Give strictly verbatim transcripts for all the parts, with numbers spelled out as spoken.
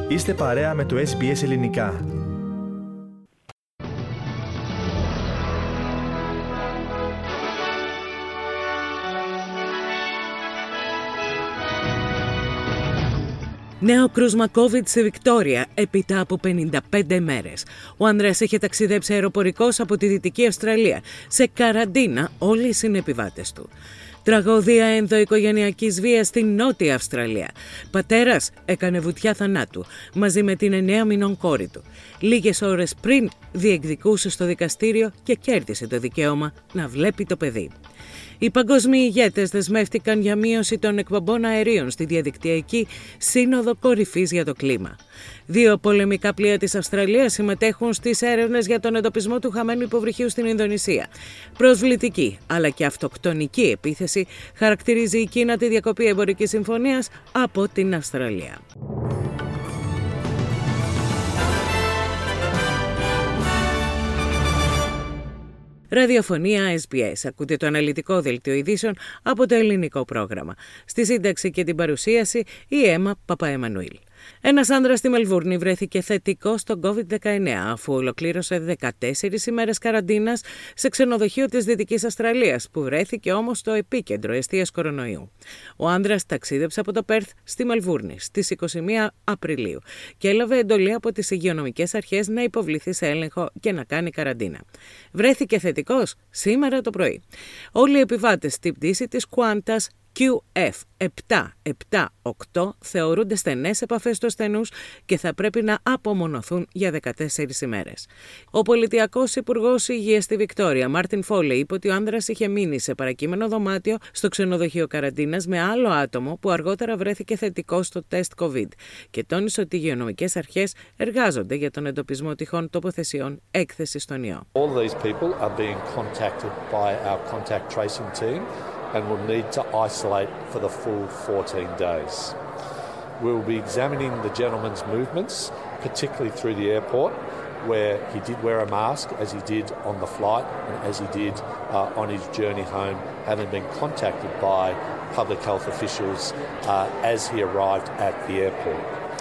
Είστε παρέα με το ες μπι ες Ελληνικά. Νέο κρούσμα COVID στη Βικτόρια, έπειτα από πενήντα πέντε μέρες. Ο άνδρας είχε ταξιδέψει αεροπορικός από τη Δυτική Αυστραλία. Σε καραντίνα όλοι οι συνεπιβάτες του. Τραγωδία ενδοοικογενειακής βίας στην Νότια Αυστραλία. Πατέρας έκανε βουτιά θανάτου μαζί με την εννέα μηνών κόρη του. Λίγες ώρες πριν διεκδικούσε στο δικαστήριο και κέρδισε το δικαίωμα να βλέπει το παιδί. Οι παγκόσμιοι ηγέτες δεσμεύτηκαν για μείωση των εκπομπών αερίων στη διαδικτυακή Σύνοδο Κορυφής για το κλίμα. Δύο πολεμικά πλοία της Αυστραλίας συμμετέχουν στις έρευνες για τον εντοπισμό του χαμένου υποβρυχίου στην Ινδονησία. Προσβλητική αλλά και αυτοκτονική επίθεση χαρακτηρίζει η Κίνα τη διακοπή εμπορικής συμφωνίας από την Αυστραλία. Ραδιοφωνία ες μπι ες. Ακούτε το αναλυτικό δελτίο ειδήσεων από το ελληνικό πρόγραμμα. Στη σύνταξη και την παρουσίαση η Έμα Παπαεμμανουήλ. Ένας άνδρας στη Μελβούρνη βρέθηκε θετικός στο κόβιντ δεκαεννέα αφού ολοκλήρωσε δεκατέσσερις ημέρες καραντίνας σε ξενοδοχείο της Δυτικής Αυστραλίας, που βρέθηκε όμως στο επίκεντρο εστίας κορονοϊού. Ο άνδρας ταξίδεψε από το Πέρθ στη Μελβούρνη στις είκοσι μία Απριλίου και έλαβε εντολή από τις υγειονομικές αρχές να υποβληθεί σε έλεγχο και να κάνει καραντίνα. Βρέθηκε θετικός σήμερα το πρωί. Όλοι οι επιβάτες στην πτήση της Qantas κιου εφ επτακόσια εβδομήντα οκτώ θεωρούνται στενές επαφές του ασθενούς και θα πρέπει να απομονωθούν για δεκατέσσερις ημέρες. Ο πολιτιακός υπουργός υγείας στη Βικτόρια, Μάρτιν Φόλεϊ, είπε ότι ο άνδρας είχε μείνει σε παρακείμενο δωμάτιο στο ξενοδοχείο καραντίνας με άλλο άτομο που αργότερα βρέθηκε θετικό στο τεστ COVID και τόνισε ότι οι υγειονομικές αρχές εργάζονται για τον εντοπισμό τυχόν τοποθεσιών έκθεσης στον ιό. All these people are being contacted by our contact tracing team and will need to isolate for the full fourteen days. We will be examining the gentleman's movements, particularly through the airport, where he did wear a mask, as he did on the flight and as he did uh, on his journey home, having been contacted by public health officials uh, as he arrived at the airport.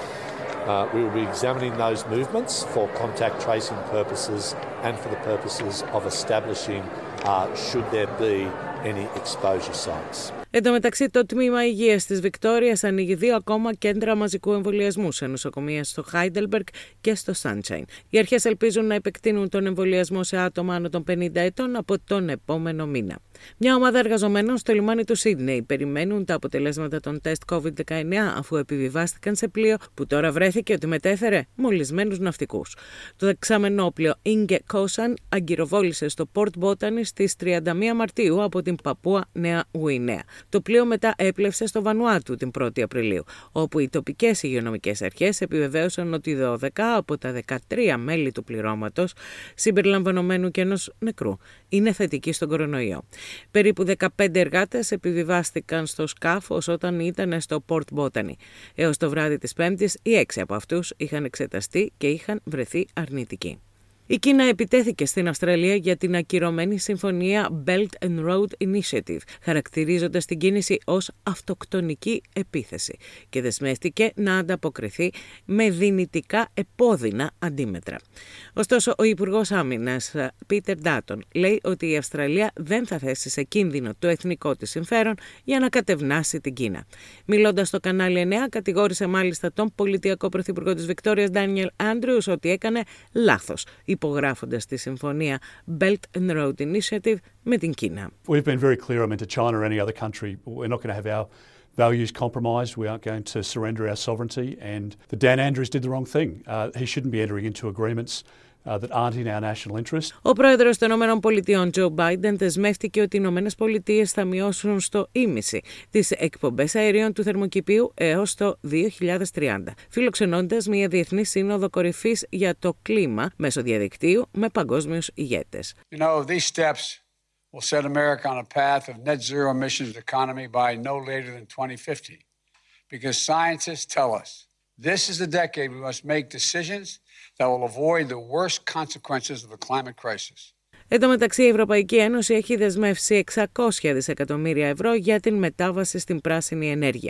Uh, we will be examining those movements for contact tracing purposes and for the purposes of establishing uh, should there be any exposure sites. Εν τω μεταξύ, το Τμήμα Υγείας της Βικτόριας ανοίγει δύο ακόμα κέντρα μαζικού εμβολιασμού σε νοσοκομεία στο Χάιντελμπεργκ και στο Σάντσαϊν. Οι αρχές ελπίζουν να επεκτείνουν τον εμβολιασμό σε άτομα άνω των πενήντα ετών από τον επόμενο μήνα. Μια ομάδα εργαζομένων στο λιμάνι του Σίδνεϊ περιμένουν τα αποτελέσματα των τεστ κόβιντ δεκαεννέα αφού επιβιβάστηκαν σε πλοίο που τώρα βρέθηκε ότι μετέφερε μολυσμένους ναυτικούς. Το δεξαμενό πλοίο Inge Kosan αγκυροβόλησε στο Port Botany στις τριάντα μία Μαρτίου από την Παπούα Νέα Γουινέα. Το πλοίο μετά έπλευσε στο Βανουάτου την πρώτη Απριλίου, όπου οι τοπικές υγειονομικές αρχές επιβεβαίωσαν ότι δώδεκα από τα δεκατρία μέλη του πληρώματος, συμπεριλαμβανομένου και ενός νεκρού, είναι θετικοί στον κορονοϊό. Περίπου δεκαπέντε εργάτες επιβιβάστηκαν στο σκάφος όταν ήταν στο Port Botany. Έως το βράδυ της Πέμπτης, οι έξι από αυτούς είχαν εξεταστεί και είχαν βρεθεί αρνητικοί. Η Κίνα επιτέθηκε στην Αυστραλία για την ακυρωμένη συμφωνία Belt and Road Initiative, χαρακτηρίζοντας την κίνηση ως αυτοκτονική επίθεση και δεσμεύτηκε να ανταποκριθεί με δυνητικά επώδυνα αντίμετρα. Ωστόσο, ο Υπουργός Άμυνας Πίτερ Ντάτον λέει ότι η Αυστραλία δεν θα θέσει σε κίνδυνο το εθνικό της συμφέρον για να κατευνάσει την Κίνα. Μιλώντας στο κανάλι εννέα, κατηγόρησε μάλιστα τον πολιτιακό πρωθυπουργό της Βικτόριας Ντάνιελ Άντριους ότι έκανε λάθος, υπογράφοντας τη συμφωνία Belt and Road Initiative με την Κίνα. We've been very clear, I mean, to China or any other country, we're not going to have our values compromised. We aren't going to surrender our sovereignty. And the Dan Andrews did the wrong thing. Uh, he shouldn't be entering into agreements uh, that aren't in our national interest. Ο πρόεδρος των ΗΠΑ, Τζο Μπάιντεν, δεσμεύτηκε ότι οι ΗΠΑ θα μειώσουν στο ίμιση τις εκπομπές αερίων του θερμοκηπίου έως το δύο χιλιάδες τριάντα, φιλοξενώντας μια διεθνή σύνοδο κορυφής για το κλίμα μέσω διαδικτύου με παγκόσμιους ηγέτες. You know, these steps will set America on a path of net zero emissions economy by no later than twenty fifty. Because scientists tell us this is the decade we must make decisions that will avoid the worst consequences of the climate crisis. Εν τω μεταξύ, η Ευρωπαϊκή Ένωση έχει δεσμεύσει εξακόσια δισεκατομμύρια ευρώ για την μετάβαση στην πράσινη ενέργεια.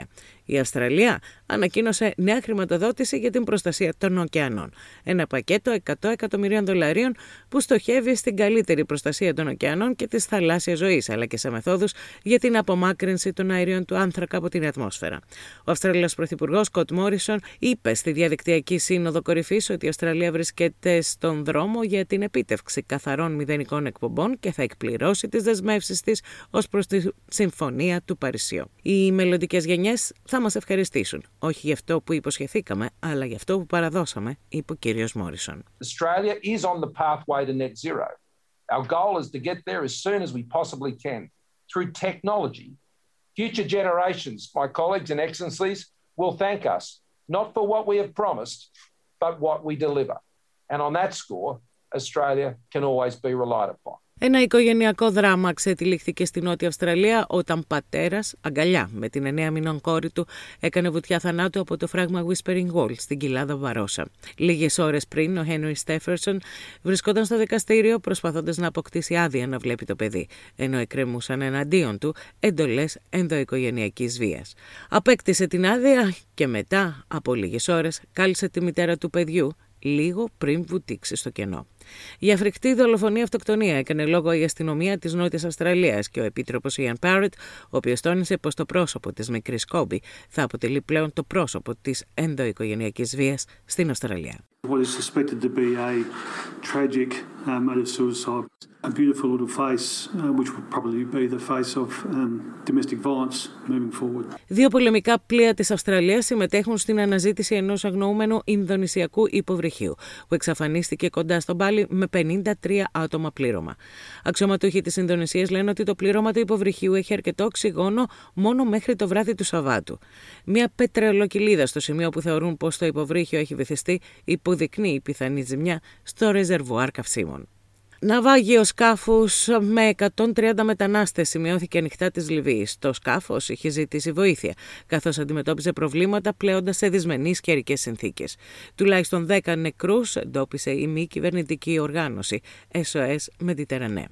Η Αυστραλία ανακοίνωσε νέα χρηματοδότηση για την προστασία των ωκεανών. Ένα πακέτο εκατό εκατομμυρίων δολαρίων που στοχεύει στην καλύτερη προστασία των ωκεανών και της θαλάσσιας ζωής, αλλά και σε μεθόδους για την απομάκρυνση των αερίων του άνθρακα από την ατμόσφαιρα. Ο Αυστραλιός Πρωθυπουργός Σκοτ Μόρισον είπε στη διαδικτυακή σύνοδο κορυφής ότι η Αυστραλία βρίσκεται στον δρόμο για την επίτευξη καθαρών μηδενικών εκπομπών και θα εκπληρώσει τις δεσμεύσεις της ως προς τη Συμφωνία του Παρισιού. Οι μελλοντικές γενιές θα μας ευχαριστήσουν, όχι για αυτό που υποσχεθήκαμε, αλλά για αυτό που παραδώσαμε, είπε ο κύριος Μόρισον. Australia is on the pathway to net zero. Our goal is to get there as soon as we possibly can through technology. Future generations, my colleagues and excellencies, will thank us, not for what we have promised, but what we deliver. And on that score, Australia can always be relied upon. Ένα οικογενειακό δράμα ξετυλίχθηκε στη Νότια Αυστραλία όταν πατέρας, αγκαλιά με την εννέα μηνών κόρη του, έκανε βουτιά θανάτου από το φράγμα Whispering Wall στην κοιλάδα Βαρόσα. Λίγες ώρες πριν, ο Χένρι Στέφερσον βρισκόταν στο δικαστήριο προσπαθώντας να αποκτήσει άδεια να βλέπει το παιδί, ενώ εκκρεμούσαν εναντίον του εντολές ενδοοικογενειακής βίας. Απέκτησε την άδεια και μετά από λίγες ώρες κάλεσε τη μητέρα του παιδιού λίγο πριν βουτήξει στο κενό. Για φρικτή δολοφονία-αυτοκτονία έκανε λόγο η αστυνομία της Νότιας Αυστραλίας και ο επίτροπος Ιαν Πάρετ, ο οποίος τόνισε πως το πρόσωπο της μικρής Κόμπι θα αποτελεί πλέον το πρόσωπο της ενδοοικογενειακής βίας στην Αυστραλία. What is suspected to be a tragic um, murder suicide, a beautiful little face, uh, which would probably be the face of um, domestic violence moving forward. Δύο πολεμικά πλοία της Αυστραλίας συμμετέχουν στην αναζήτηση ενός αγνοούμενου Ινδονησιακού υποβρυχίου, που εξαφανίστηκε κοντά στον Μπάλι με πενήντα τρία άτομα πλήρωμα. Αξιωματούχοι της Ινδονησίας λένε ότι το πλήρωμα του υποβρυχίου έχει αρκετό οξυγόνο μόνο μέχρι το βράδυ του Σαββάτου. Μια πετρελοκυλίδα στο σημείο που θεωρούν πως το υποβρύχιο έχει βυθιστεί υποδεικνύει η πιθανή ζημιά στο ρεζερβουάρ καυσίμων. Ναυάγιο σκάφους με εκατόν τριάντα μετανάστες σημειώθηκε ανοιχτά της Λιβύης. Το σκάφος είχε ζητήσει βοήθεια, καθώς αντιμετώπιζε προβλήματα πλέοντας σε δυσμενείς καιρικές συνθήκες. Τουλάχιστον δέκα νεκρούς εντόπισε η μη κυβερνητική οργάνωση ες ο ες Mediterranee.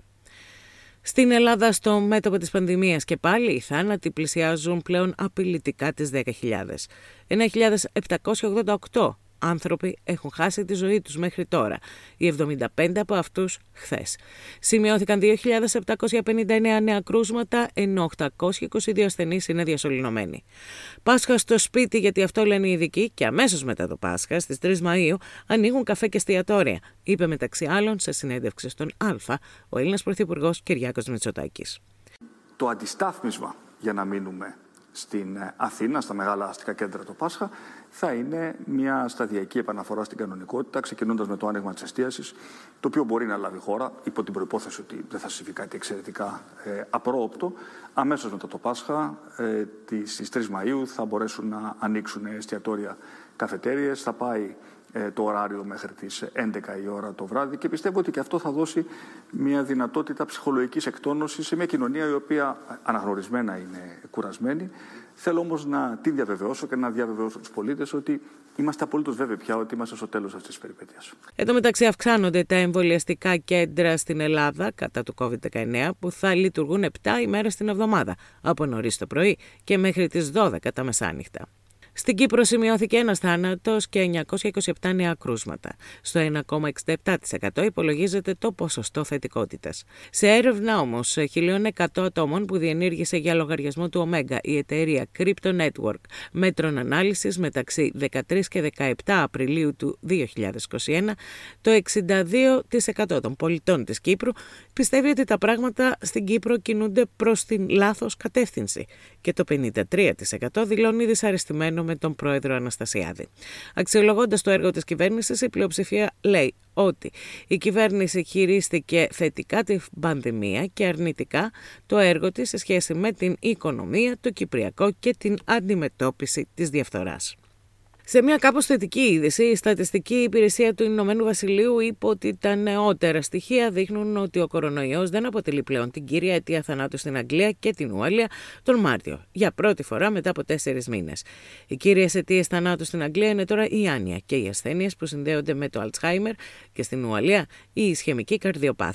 Στην Ελλάδα, στο μέτωπο της πανδημίας και πάλι, οι θάνατοι πλησιάζουν πλέον απειλητικά τις δέκα χιλιάδες. εννέα χιλιάδες επτακόσιοι ογδόντα οκτώ άνθρωποι έχουν χάσει τη ζωή τους μέχρι τώρα, οι εβδομήντα πέντε από αυτούς χθες. Σημειώθηκαν δύο χιλιάδες επτακόσια πενήντα εννέα νέα κρούσματα, ενώ οκτακόσιοι είκοσι δύο ασθενείς είναι διασωληνωμένοι. Πάσχα στο σπίτι, γιατί αυτό λένε οι ειδικοί, και αμέσως μετά το Πάσχα, στις τρεις Μαΐου, ανοίγουν καφέ και εστιατόρια, είπε μεταξύ άλλων σε συνέντευξη στον Α ο Έλληνας Πρωθυπουργός Κυριάκος Μητσοτάκης. Το αντιστάθμισμα για να μείνουμε στην Αθήνα, στα μεγάλα αστικά κέντρα το Πάσχα, θα είναι μια σταδιακή επαναφορά στην κανονικότητα, ξεκινώντας με το άνοιγμα της εστίασης, το οποίο μπορεί να λάβει χώρα υπό την προϋπόθεση ότι δεν θα συμβεί κάτι εξαιρετικά ε, απρόοπτο. Αμέσως μετά το Πάσχα, ε, στις τρεις Μαΐου, θα μπορέσουν να ανοίξουν εστιατόρια, καφετέριες, θα πάει ε, το ωράριο μέχρι τις έντεκα η ώρα το βράδυ και πιστεύω ότι και αυτό θα δώσει μια δυνατότητα ψυχολογικής εκτόνωσης σε μια κοινωνία η οποία αναγνωρισμένα είναι κουρασμένη. Θέλω όμως να την διαβεβαιώσω και να διαβεβαιώσω τους πολίτες ότι είμαστε απολύτως βέβαιοι πια ότι είμαστε στο τέλος αυτής της περιπέτειας. Εν τω μεταξύ, αυξάνονται τα εμβολιαστικά κέντρα στην Ελλάδα κατά του κόβιντ δεκαεννέα που θα λειτουργούν επτά ημέρες την εβδομάδα, από νωρίς το πρωί και μέχρι τις δώδεκα τα μεσάνυχτα. Στην Κύπρο σημειώθηκε ένας θάνατος και εννιακόσια είκοσι επτά νέα κρούσματα. Στο ένα κόμμα εξήντα επτά τοις εκατό υπολογίζεται το ποσοστό θετικότητας. Σε έρευνα όμως χίλια εκατό ατόμων που διενήργησε για λογαριασμό του Omega η εταιρεία Crypto Network μέτρων ανάλυσης μεταξύ δεκατρείς και δεκαεπτά Απριλίου του δύο χιλιάδες είκοσι ένα, το εξήντα δύο τοις εκατό των πολιτών της Κύπρου πιστεύει ότι τα πράγματα στην Κύπρο κινούνται προς την λάθος κατεύθυνση και το πενήντα τρία τοις εκατό δηλώνει δυσαρεστημένο με τον πρόεδρο Αναστασιάδη. Αξιολογώντας το έργο της κυβέρνησης, η πλειοψηφία λέει ότι η κυβέρνηση χειρίστηκε θετικά την πανδημία και αρνητικά το έργο της σε σχέση με την οικονομία, το κυπριακό και την αντιμετώπιση της διαφθοράς. Σε μια κάπως θετική είδηση, η Στατιστική Υπηρεσία του Ηνωμένου Βασιλείου είπε ότι τα νεότερα στοιχεία δείχνουν ότι ο κορονοϊός δεν αποτελεί πλέον την κύρια αιτία θανάτου στην Αγγλία και την Ουαλία τον Μάρτιο, για πρώτη φορά μετά από τέσσερις μήνες. Οι κύριες αιτίες θανάτου στην Αγγλία είναι τώρα η άνοια και οι ασθένειες που συνδέονται με το Αλτσχάιμερ και στην Ουαλία η ισχαιμική καρδιοπάθεια.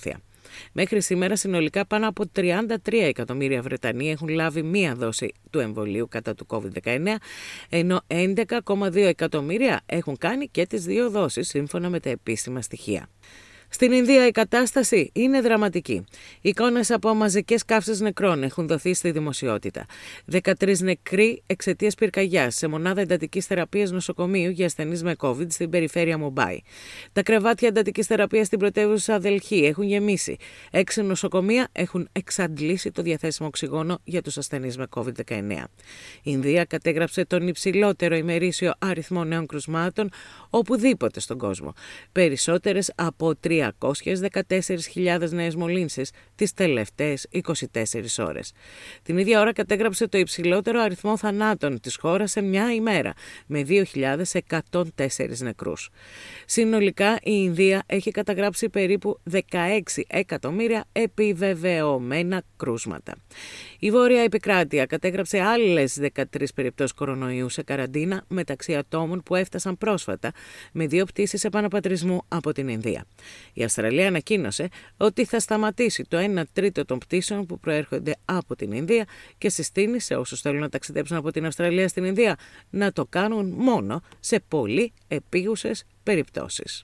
Μέχρι σήμερα συνολικά πάνω από τριάντα τρία εκατομμύρια Βρετανοί έχουν λάβει μία δόση του εμβολίου κατά του κόβιντ δεκαεννέα, ενώ έντεκα κόμμα δύο εκατομμύρια έχουν κάνει και τις δύο δόσεις σύμφωνα με τα επίσημα στοιχεία. Στην Ινδία η κατάσταση είναι δραματική. Εικόνες από μαζικές καύσεις νεκρών έχουν δοθεί στη δημοσιότητα. δεκατρείς νεκροί εξαιτίας πυρκαγιάς σε μονάδα εντατικής θεραπείας νοσοκομείου για ασθενείς με COVID στην περιφέρεια Μουμπάι. Τα κρεβάτια εντατικής θεραπείας στην πρωτεύουσα Δελχή έχουν γεμίσει. Έξι νοσοκομεία έχουν εξαντλήσει το διαθέσιμο οξυγόνο για τους ασθενείς με κόβιντ δεκαεννέα. Η Ινδία κατέγραψε τον υψηλότερο ημερήσιο αριθμό νέων κρουσμάτων οπουδήποτε στον κόσμο. Περισσότερες από τριακόσιες δεκατέσσερις χιλιάδες νέες μολύνσεις τις τελευταίες είκοσι τέσσερις ώρες. Την ίδια ώρα κατέγραψε το υψηλότερο αριθμό θανάτων της χώρας σε μια ημέρα, με δύο χιλιάδες εκατόν τέσσερις νεκρούς. Συνολικά η Ινδία έχει καταγράψει περίπου δεκαέξι εκατομμύρια επιβεβαιωμένα κρούσματα. Η Βόρεια Επικράτεια κατέγραψε άλλες δεκατρείς περιπτώσεις κορονοϊού σε καραντίνα μεταξύ ατόμων που έφτασαν πρόσφατα με δύο πτήσεις επαναπατρισμού από την Ινδία. Η Αυστραλία ανακοίνωσε ότι θα σταματήσει το ένα τρίτο των πτήσεων που προέρχονται από την Ινδία και συστήνει σε όσους θέλουν να ταξιδέψουν από την Αυστραλία στην Ινδία να το κάνουν μόνο σε πολύ επίγουσες περιπτώσεις.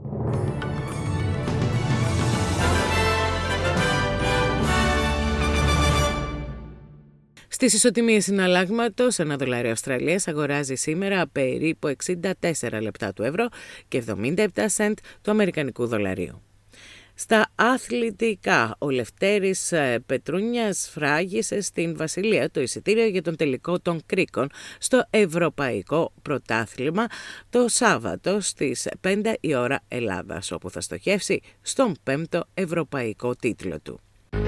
Στις ισοτιμίες συναλλάγματος, ένα δολάριο Αυστραλίας αγοράζει σήμερα περίπου εξήντα τέσσερα λεπτά του ευρώ και εβδομήντα επτά σεντ του αμερικανικού δολαρίου. Στα αθλητικά, ο Λευτέρης Πετρούνιας φράγισε στην Βασιλεία το εισιτήριο για τον τελικό των κρίκων στο Ευρωπαϊκό Πρωτάθλημα το Σάββατο στις πέντε η ώρα Ελλάδας, όπου θα στοχεύσει στον πέμπτο ευρωπαϊκό τίτλο του.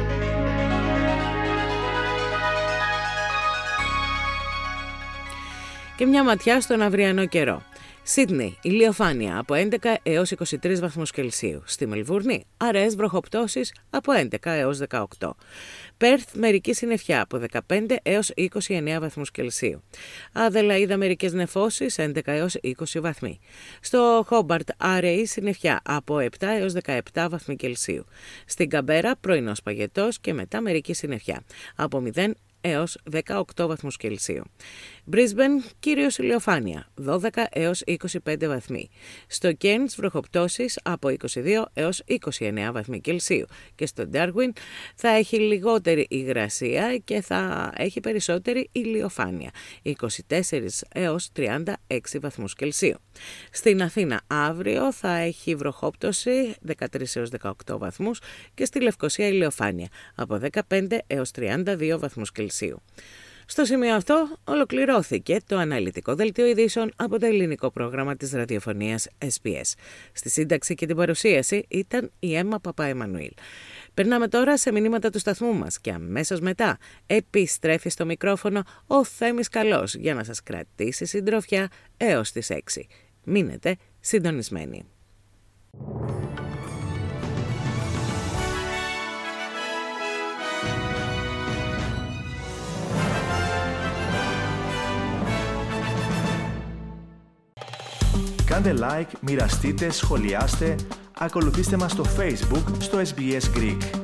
Και μια ματιά στον αυριανό καιρό. Σίδνεϊ, ηλιοφάνεια από έντεκα έως είκοσι τρεις βαθμούς Κελσίου. Στη Μελβούρνη, αραιές βροχοπτώσεις από έντεκα έως δεκαοκτώ. Πέρθ, μερική συννεφιά από δεκαπέντε έως είκοσι εννέα βαθμούς Κελσίου. Αδελαΐδα, μερικές νεφώσεις έντεκα έως είκοσι βαθμοί. Στο Χόμπαρτ, αραιή συννεφιά από επτά έως δεκαεπτά βαθμοί Κελσίου. Στην Καμπέρα, πρωινός παγετός και μετά μερική συννεφιά από μηδέν έως δεκαοκτώ βαθμούς Κελσίου. Μπρίσμπεν, κυρίως ηλιοφάνεια, δώδεκα έως είκοσι πέντε βαθμοί. Στο Κέρνς, βροχοπτώσεις από είκοσι δύο έως είκοσι εννέα βαθμοί Κελσίου. Και στο Ντάρουιν θα έχει λιγότερη υγρασία και θα έχει περισσότερη ηλιοφάνεια, είκοσι τέσσερα έως τριάντα έξι βαθμούς Κελσίου. Στην Αθήνα αύριο θα έχει βροχόπτωση δεκατρείς έως δεκαοκτώ βαθμούς και στη Λευκοσία ηλιοφάνεια από δεκαπέντε έως τριάντα δύο βαθμούς Κελσίου. Στο σημείο αυτό ολοκληρώθηκε το αναλυτικό δελτίο ειδήσεων από το ελληνικό πρόγραμμα της ραδιοφωνίας ες μπι ες. Στη σύνταξη και την παρουσίαση ήταν η Έμμα Παπαεμμανουήλ. Περνάμε τώρα σε μηνύματα του σταθμού μας και αμέσως μετά επιστρέφει στο μικρόφωνο ο Θέμης Καλός για να σας κρατήσει συντροφιά έως τις έξι. Μείνετε συντονισμένοι. Κάντε like, μοιραστείτε, σχολιάστε, ακολουθήστε μας στο Facebook στο ες μπι ες Greek.